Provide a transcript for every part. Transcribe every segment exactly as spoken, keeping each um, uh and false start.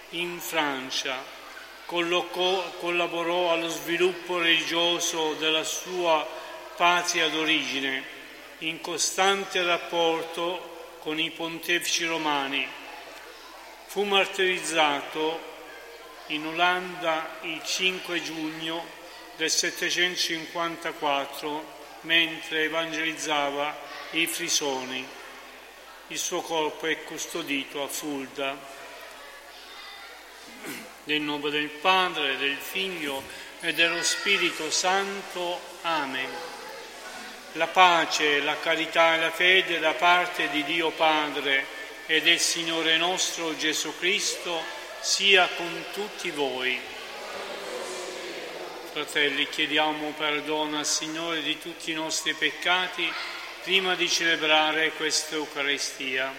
in Francia, collocò, collaborò allo sviluppo religioso della sua patria d'origine, in costante rapporto con i pontefici romani. Fu martirizzato in Olanda il cinque giugno del settecentocinquantaquattro mentre evangelizzava i frisoni. Il suo corpo è custodito a Fulda. Nel nome del Padre, del Figlio e dello Spirito Santo. Amen. La pace, la carità e la fede da parte di Dio Padre e del Signore nostro Gesù Cristo sia con tutti voi. Fratelli, chiediamo perdono al Signore di tutti i nostri peccati prima di celebrare questa Eucaristia.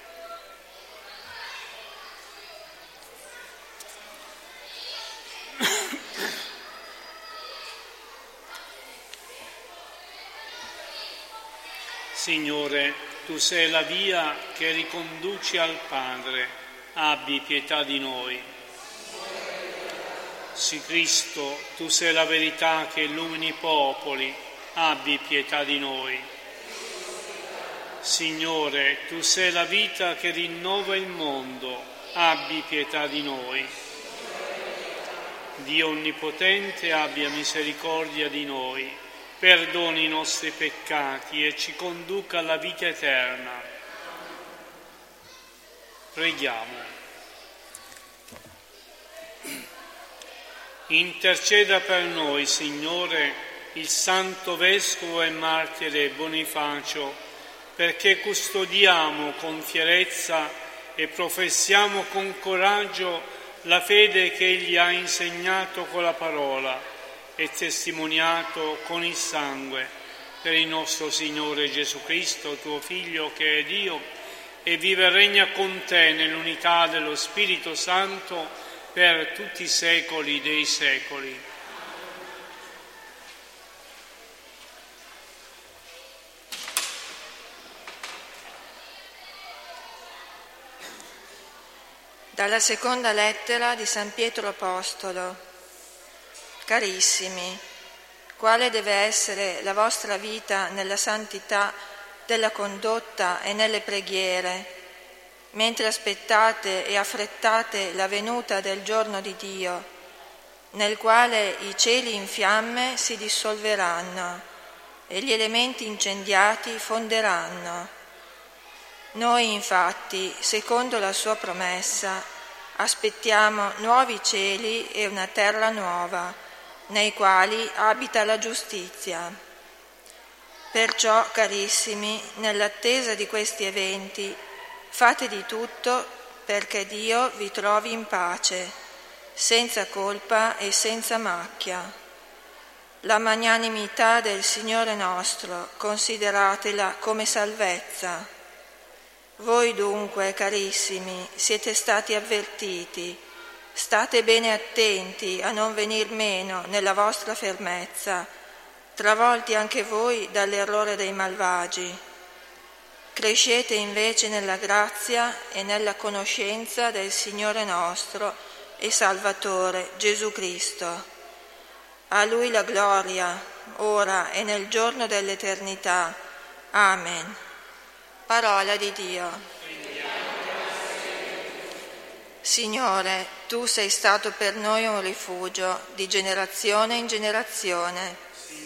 Signore, Tu sei la via che riconduci al Padre, abbi pietà di noi. Sì, Cristo, Tu sei la verità che illumini i popoli, abbi pietà di noi. Signore, Tu sei la vita che rinnova il mondo, abbi pietà di noi. Dio Onnipotente, abbia misericordia di noi, perdoni i nostri peccati e ci conduca alla vita eterna. Preghiamo. Interceda per noi, Signore, il Santo Vescovo e Martire Bonifacio, perché custodiamo con fierezza e professiamo con coraggio la fede che Egli ha insegnato con la parola e testimoniato con il sangue, per il nostro Signore Gesù Cristo, Tuo Figlio, che è Dio, e vive e regna con Te nell'unità dello Spirito Santo, per tutti i secoli dei secoli. Dalla seconda lettera di San Pietro Apostolo. Carissimi, quale deve essere la vostra vita nella santità della condotta e nelle preghiere, mentre aspettate e affrettate la venuta del giorno di Dio, nel quale i cieli in fiamme si dissolveranno e gli elementi incendiati fonderanno. Noi infatti, secondo la sua promessa, aspettiamo nuovi cieli e una terra nuova, nei quali abita la giustizia. Perciò, carissimi, nell'attesa di questi eventi, fate di tutto perché Dio vi trovi in pace, senza colpa e senza macchia. La magnanimità del Signore nostro consideratela come salvezza. Voi dunque, carissimi, siete stati avvertiti, state bene attenti a non venir meno nella vostra fermezza, travolti anche voi dall'errore dei malvagi. Crescete invece nella grazia e nella conoscenza del Signore nostro e Salvatore Gesù Cristo. A Lui la gloria, ora e nel giorno dell'eternità. Amen. Parola di Dio. Signore, Tu sei stato per noi un rifugio di generazione in generazione.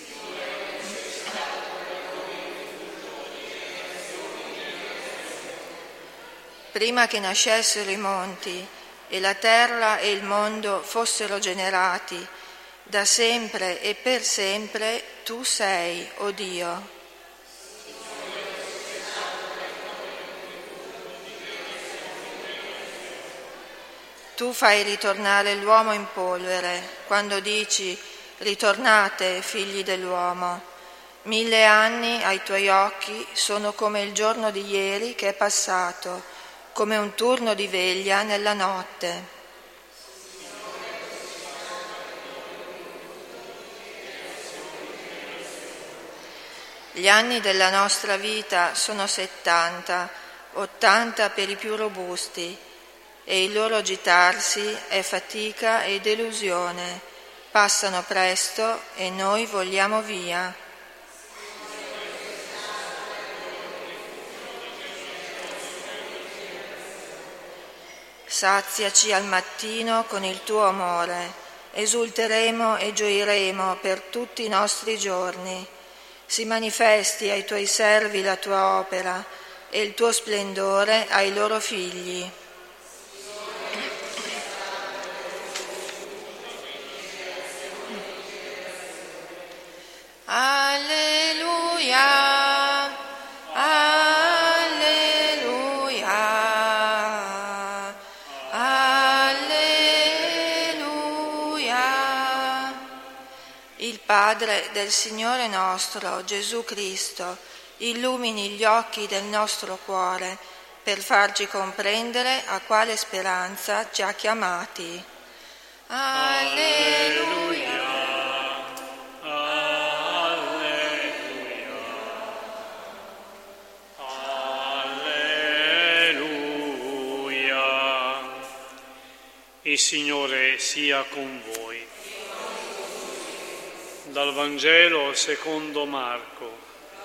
Prima che nascessero i monti e la terra e il mondo fossero generati, da sempre e per sempre Tu sei, o Dio. Tu fai ritornare l'uomo in polvere, quando dici: ritornate, figli dell'uomo. Mille anni ai Tuoi occhi sono come il giorno di ieri che è passato, come un turno di veglia nella notte. Gli anni della nostra vita sono settanta, ottanta per i più robusti, e il loro agitarsi è fatica e delusione. Passano presto e noi vogliamo via. Saziaci al mattino con il tuo amore, esulteremo e gioiremo per tutti i nostri giorni. Si manifesti ai tuoi servi la tua opera e il tuo splendore ai loro figli. Alleluia. Padre del Signore nostro Gesù Cristo, illumini gli occhi del nostro cuore per farci comprendere a quale speranza ci ha chiamati. Alleluia. Alleluia. Alleluia. Il Signore sia con voi. Dal Vangelo secondo Marco.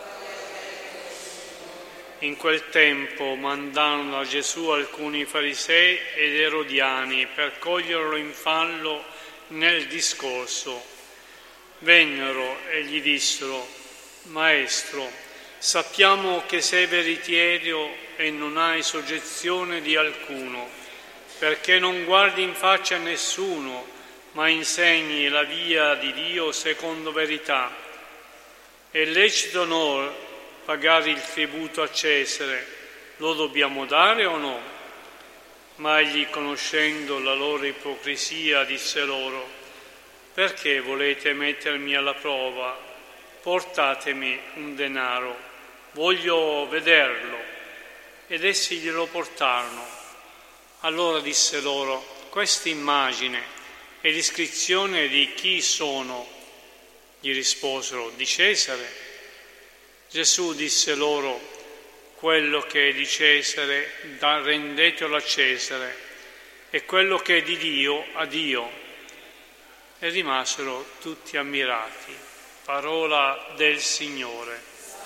In quel tempo mandarono a Gesù alcuni farisei ed erodiani per coglierlo in fallo nel discorso. Vennero e gli dissero: Maestro, sappiamo che sei veritiero e non hai soggezione di alcuno, perché non guardi in faccia a nessuno, ma insegni la via di Dio secondo verità. È lecito onor pagare il tributo a Cesare, lo dobbiamo dare o no? Ma egli, conoscendo la loro ipocrisia, disse loro: perché volete mettermi alla prova? Portatemi un denaro, voglio vederlo. Ed essi glielo portarono. Allora disse loro: questa immagine e l'iscrizione di chi sono? Gli risposero: di Cesare. Gesù disse loro: quello che è di Cesare rendetelo a Cesare, e quello che è di Dio a Dio. E rimasero tutti ammirati. Parola del Signore.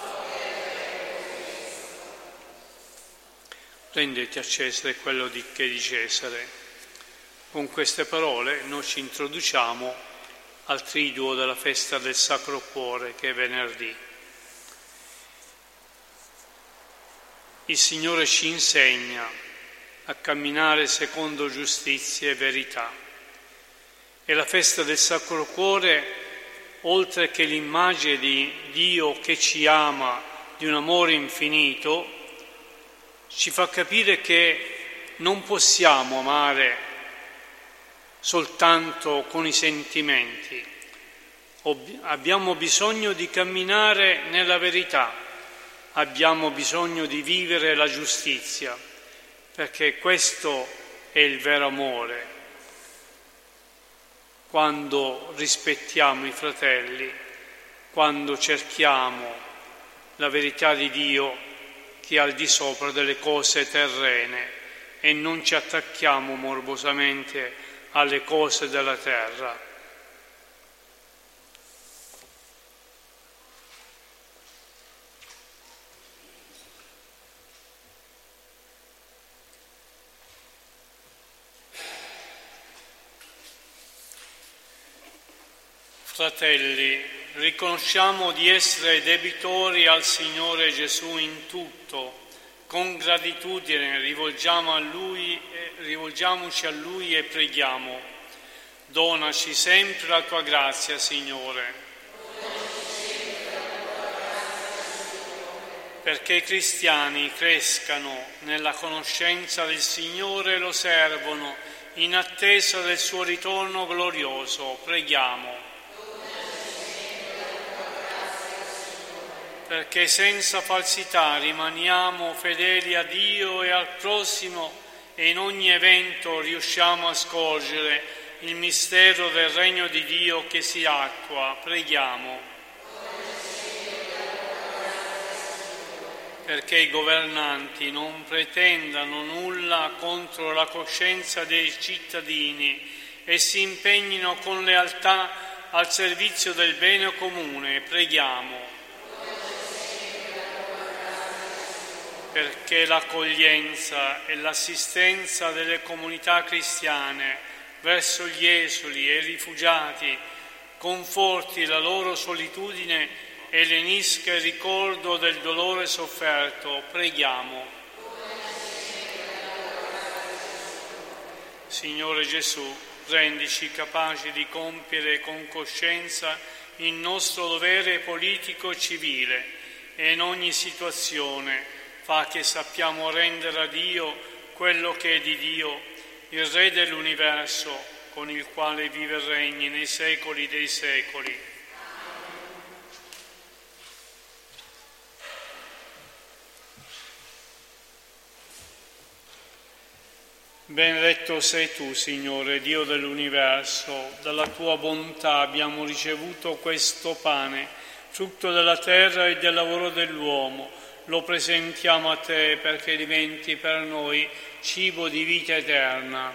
Rendete a Cesare quello di, che è di Cesare. Con queste parole noi ci introduciamo al triduo della festa del Sacro Cuore, che è venerdì. Il Signore ci insegna a camminare secondo giustizia e verità. E la festa del Sacro Cuore, oltre che l'immagine di Dio che ci ama, di un amore infinito, ci fa capire che non possiamo amare soltanto con i sentimenti. Abbiamo bisogno di camminare nella verità, abbiamo bisogno di vivere la giustizia, perché questo è il vero amore. Quando rispettiamo i fratelli, quando cerchiamo la verità di Dio che è al di sopra delle cose terrene e non ci attacchiamo morbosamente alle cose della terra. Fratelli, riconosciamo di essere debitori al Signore Gesù in tutto. Con gratitudine rivolgiamo a Lui, rivolgiamoci a Lui e preghiamo. Donaci sempre la Tua grazia, Signore. Perché i cristiani crescano nella conoscenza del Signore e lo servono in attesa del suo ritorno glorioso. Preghiamo. Perché senza falsità rimaniamo fedeli a Dio e al prossimo e in ogni evento riusciamo a scorgere il mistero del regno di Dio che si attua. Preghiamo. perché i governanti non pretendano nulla contro la coscienza dei cittadini e si impegnino con lealtà al servizio del bene comune. Preghiamo. Perché l'accoglienza e l'assistenza delle comunità cristiane verso gli esuli e i rifugiati conforti la loro solitudine e lenisca il ricordo del dolore sofferto. Preghiamo. Signore Gesù, rendici capaci di compiere con coscienza il nostro dovere politico e civile e in ogni situazione fa che sappiamo rendere a Dio quello che è di Dio, il Re dell'universo, con il quale vive e regni nei secoli dei secoli. Benedetto sei tu, Signore, Dio dell'universo, dalla tua bontà abbiamo ricevuto questo pane, frutto della terra e del lavoro dell'uomo. Lo presentiamo a te perché diventi per noi cibo di vita eterna.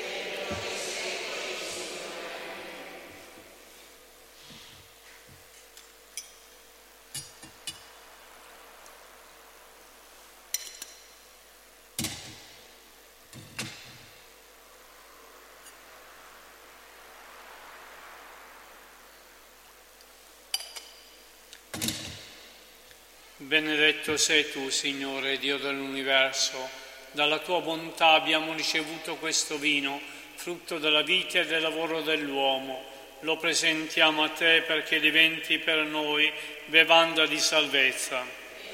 Benedetto sei tu, Signore, Dio dell'universo. Dalla tua bontà abbiamo ricevuto questo vino, frutto della vita e del lavoro dell'uomo. Lo presentiamo a te perché diventi per noi bevanda di salvezza.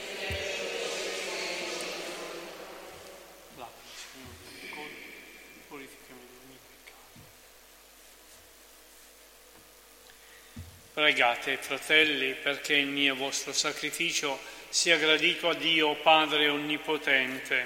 Pregate, fratelli, perché il mio vostro sacrificio sia gradito a Dio Padre Onnipotente.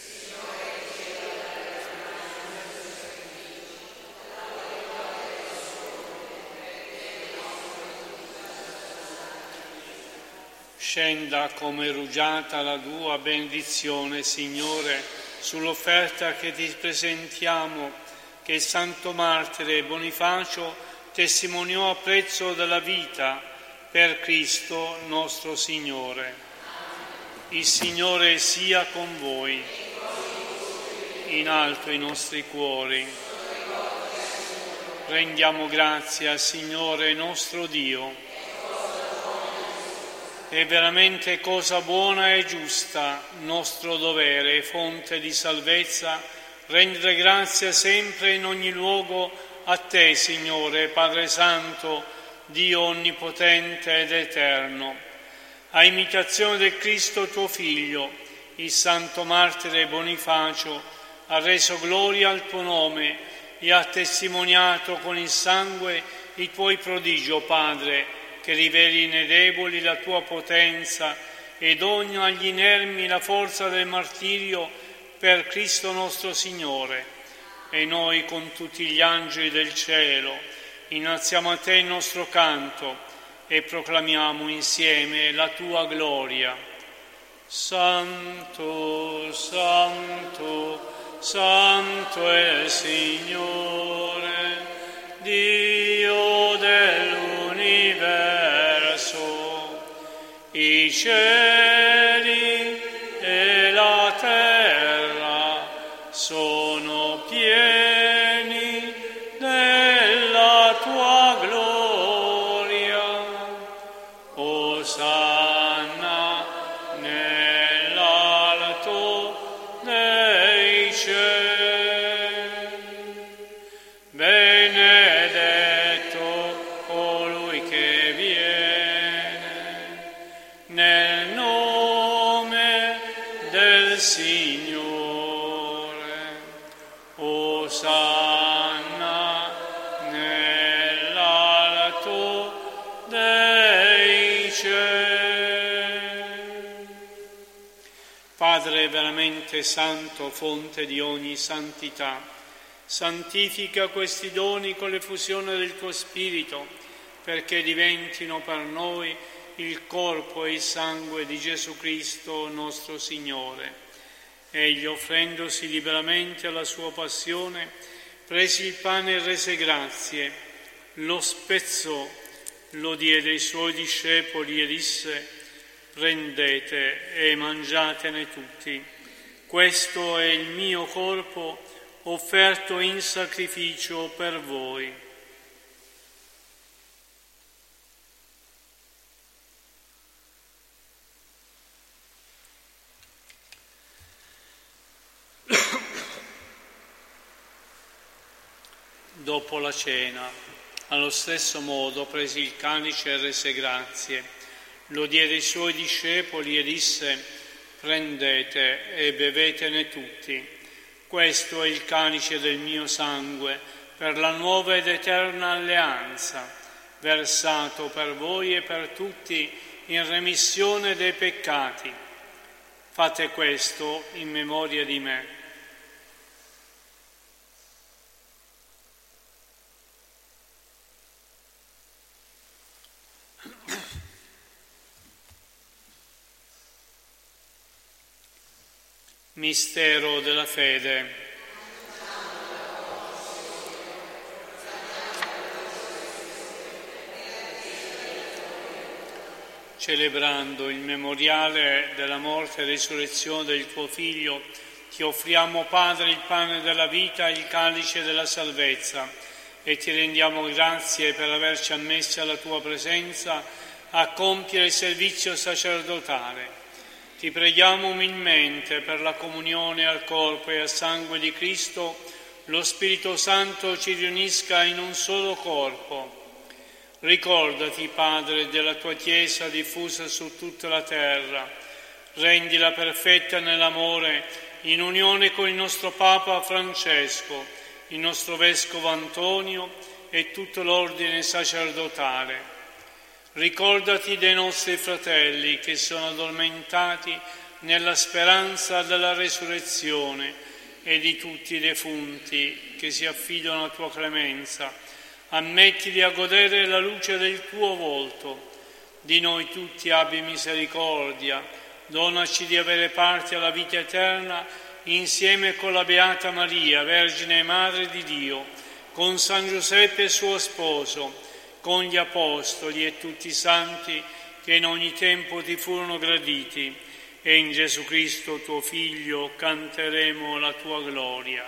Scenda come rugiada la tua benedizione, Signore, sull'offerta che ti presentiamo, che il santo martire Bonifacio testimoniò a prezzo della vita per Cristo nostro Signore. Il Signore sia con voi, in alto i nostri cuori. Rendiamo grazie al Signore nostro Dio. È veramente cosa buona e giusta, nostro dovere e fonte di salvezza, rendere grazie sempre in ogni luogo a te, Signore, Padre Santo, Dio Onnipotente ed Eterno. A imitazione del Cristo tuo Figlio, il santo martire Bonifacio ha reso gloria al tuo nome e ha testimoniato con il sangue i tuoi prodigi, o Padre, che riveli nei deboli la tua potenza e doni agli inermi la forza del martirio per Cristo nostro Signore. E noi con tutti gli angeli del cielo innalziamo a te il nostro canto e proclamiamo insieme la tua gloria. Santo, Santo, Santo è il Signore, Dio dell'universo. I cieli e la terra sono pieni della tua gloria. Osanna nell'alto dei cieli. Benedetto colui che viene nel nome del Signore. Osanna nell'alto dei cieli. Padre veramente santo, fonte di ogni santità, santifica questi doni con l'effusione del tuo Spirito, perché diventino per noi il corpo e il sangue di Gesù Cristo nostro Signore. Egli, offrendosi liberamente alla sua passione, prese il pane e rese grazie, lo spezzò, lo diede ai suoi discepoli e disse: prendete e mangiatene tutti. Questo è il mio corpo offerto in sacrificio per voi. Dopo la cena, allo stesso modo, prese il calice e rese grazie, lo diede ai suoi discepoli e disse: prendete e bevetene tutti. Questo è il calice del mio sangue per la nuova ed eterna alleanza, versato per voi e per tutti in remissione dei peccati. Fate questo in memoria di me. Mistero della fede. Celebrando il memoriale della morte e risurrezione del tuo Figlio, ti offriamo, Padre, il pane della vita e il calice della salvezza, e ti rendiamo grazie per averci ammessi alla tua presenza a compiere il servizio sacerdotale. Ti preghiamo umilmente per la comunione al corpo e al sangue di Cristo, lo Spirito Santo ci riunisca in un solo corpo. Ricordati, Padre, della tua Chiesa diffusa su tutta la terra. Rendila perfetta nell'amore, in unione con il nostro Papa Francesco, il nostro Vescovo Antonio e tutto l'ordine sacerdotale. Ricordati dei nostri fratelli che sono addormentati nella speranza della resurrezione e di tutti i defunti che si affidano alla tua clemenza. Ammettili a godere la luce del tuo volto. Di noi tutti abbi misericordia. Donaci di avere parte alla vita eterna insieme con la Beata Maria, Vergine e Madre di Dio, con San Giuseppe suo sposo, con gli Apostoli e tutti i santi che in ogni tempo ti furono graditi, e in Gesù Cristo tuo Figlio canteremo la tua gloria.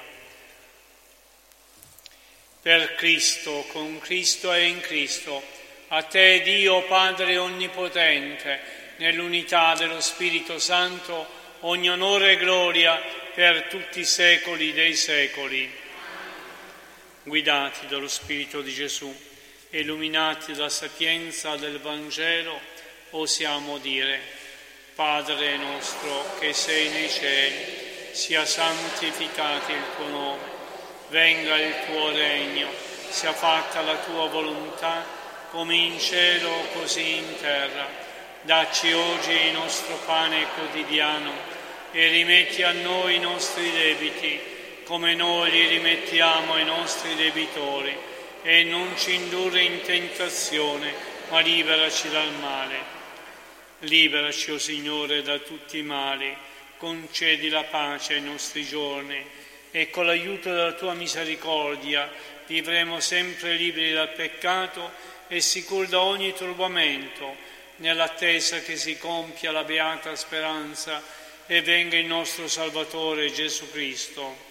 Per Cristo, con Cristo e in Cristo, a te Dio Padre Onnipotente, nell'unità dello Spirito Santo, ogni onore e gloria per tutti i secoli dei secoli. Guidati dallo Spirito di Gesù, illuminati dalla sapienza del Vangelo, osiamo dire: Padre nostro che sei nei cieli, sia santificato il tuo nome, venga il tuo regno, sia fatta la tua volontà, come in cielo così in terra. Dacci oggi il nostro pane quotidiano e rimetti a noi i nostri debiti, come noi li rimettiamo ai nostri debitori. E non ci indurre in tentazione, ma liberaci dal male. Liberaci, o Signore, da tutti i mali, concedi la pace ai nostri giorni, e con l'aiuto della tua misericordia vivremo sempre liberi dal peccato e sicuri da ogni turbamento, nell'attesa che si compia la beata speranza e venga il nostro Salvatore Gesù Cristo.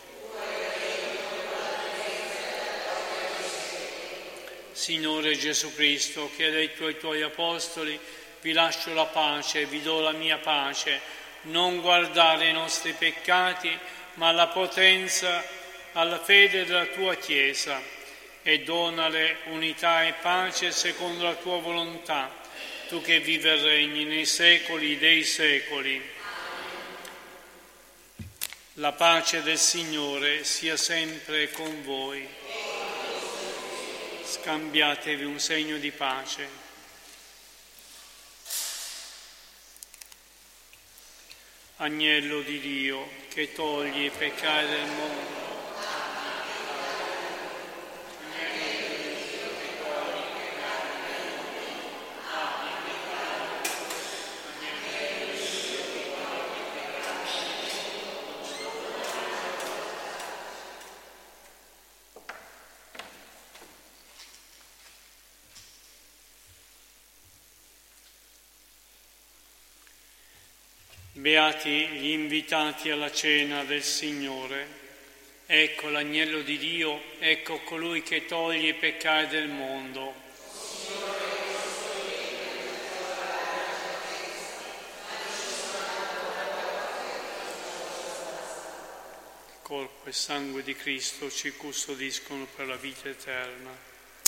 Signore Gesù Cristo, che hai detto ai tuoi apostoli: vi lascio la pace, vi do la mia pace, non guardare i nostri peccati, ma la potenza alla fede della tua Chiesa, e donale unità e pace secondo la tua volontà, tu che vivi e regni nei secoli dei secoli. La pace del Signore sia sempre con voi. Scambiatevi un segno di pace. Agnello di Dio, che togli i peccati del mondo, Agnello di Dio, che togli i peccati del mondo, abbi pietà Beati gli invitati alla cena del Signore. Ecco l'agnello di Dio, ecco colui che toglie i peccati del mondo. Il corpo e sangue di Cristo ci custodiscono per la vita eterna.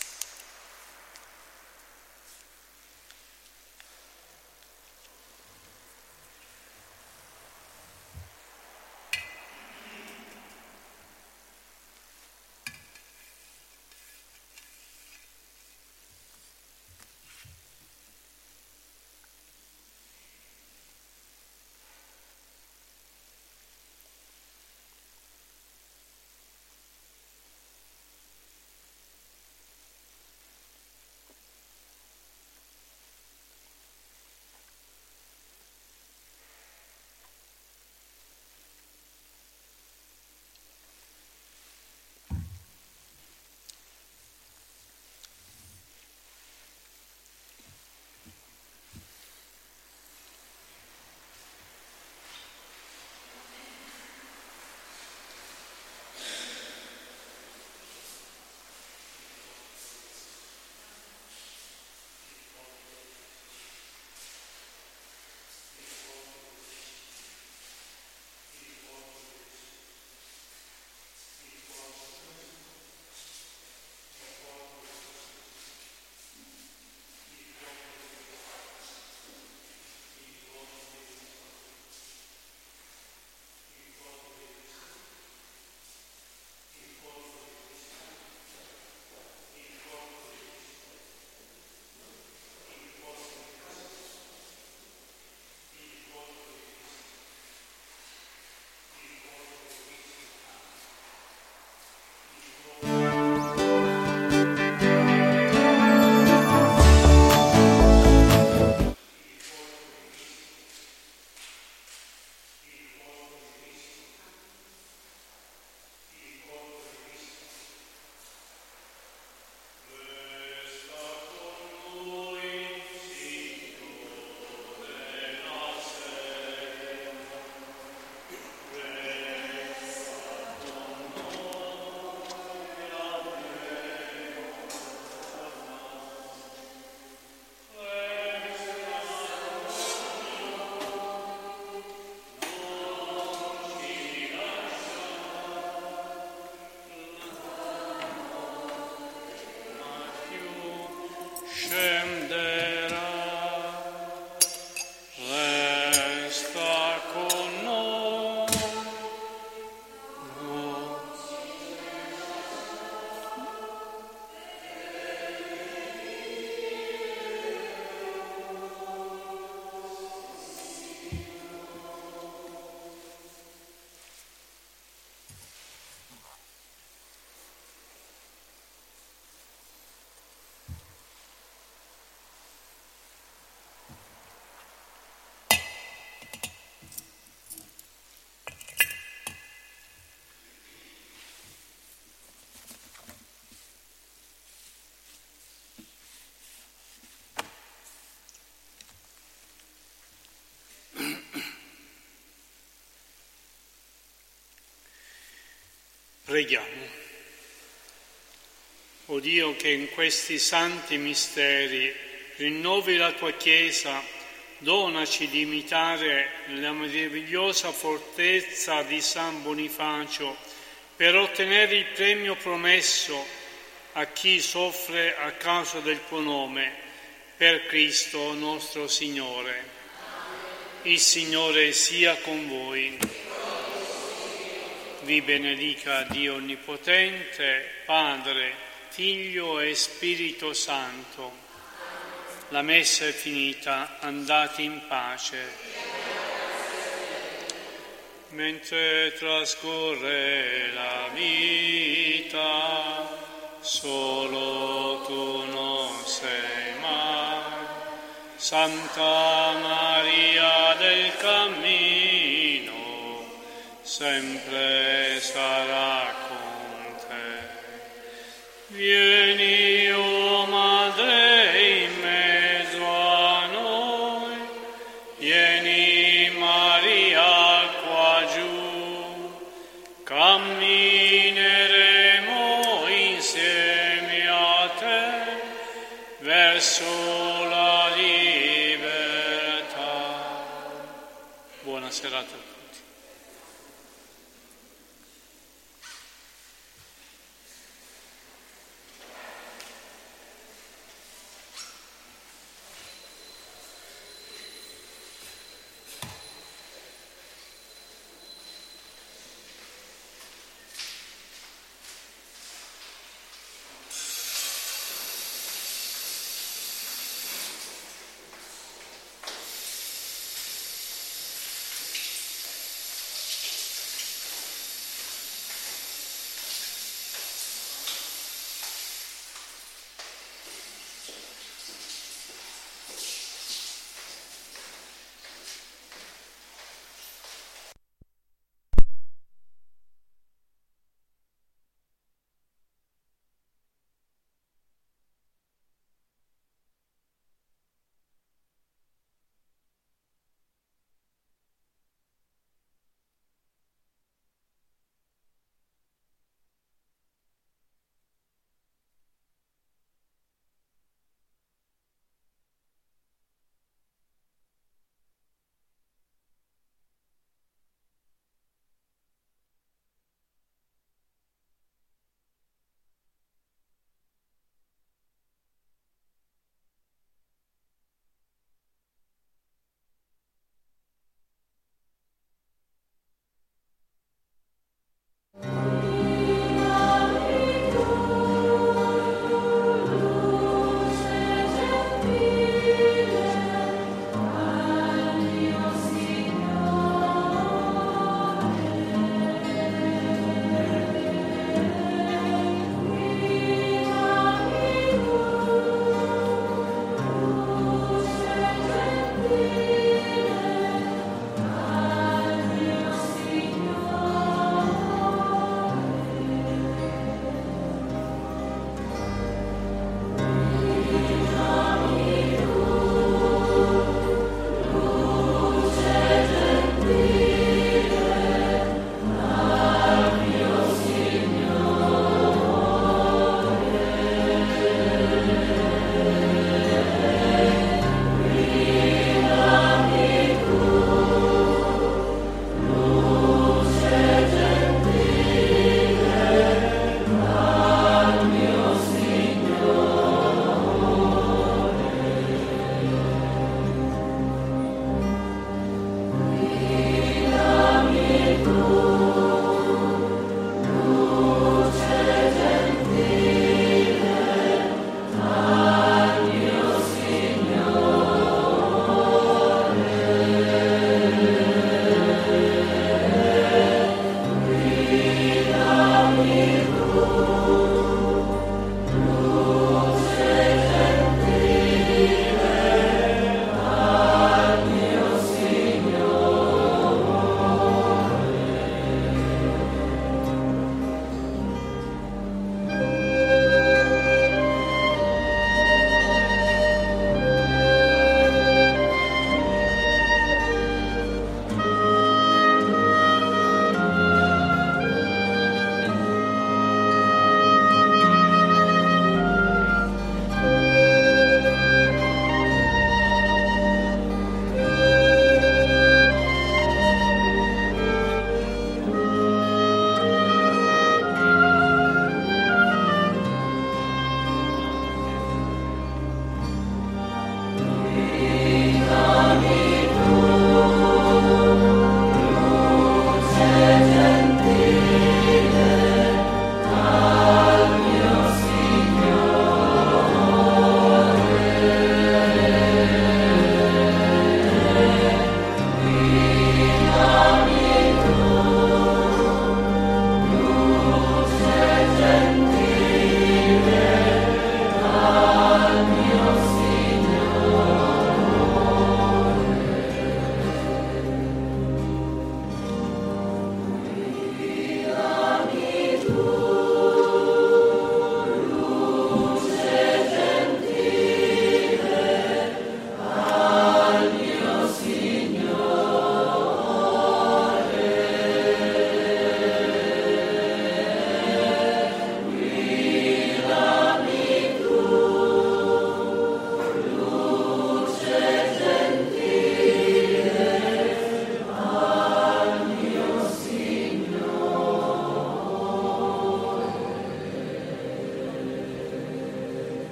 Preghiamo. O Dio, che in questi santi misteri rinnovi la tua Chiesa, donaci di imitare la meravigliosa fortezza di San Bonifacio per ottenere il premio promesso a chi soffre a causa del tuo nome, per Cristo nostro Signore. Il Signore sia con voi. Vi benedica Dio Onnipotente, Padre, Figlio e Spirito Santo. La messa è finita, andate in pace. Mentre trascorre la vita, solo tu non sei mai. Santa Maria del Cammino, sempre sarà con te. Vieni, o Madre, in mezzo a noi, vieni Maria. verso la libertà. Buona serata.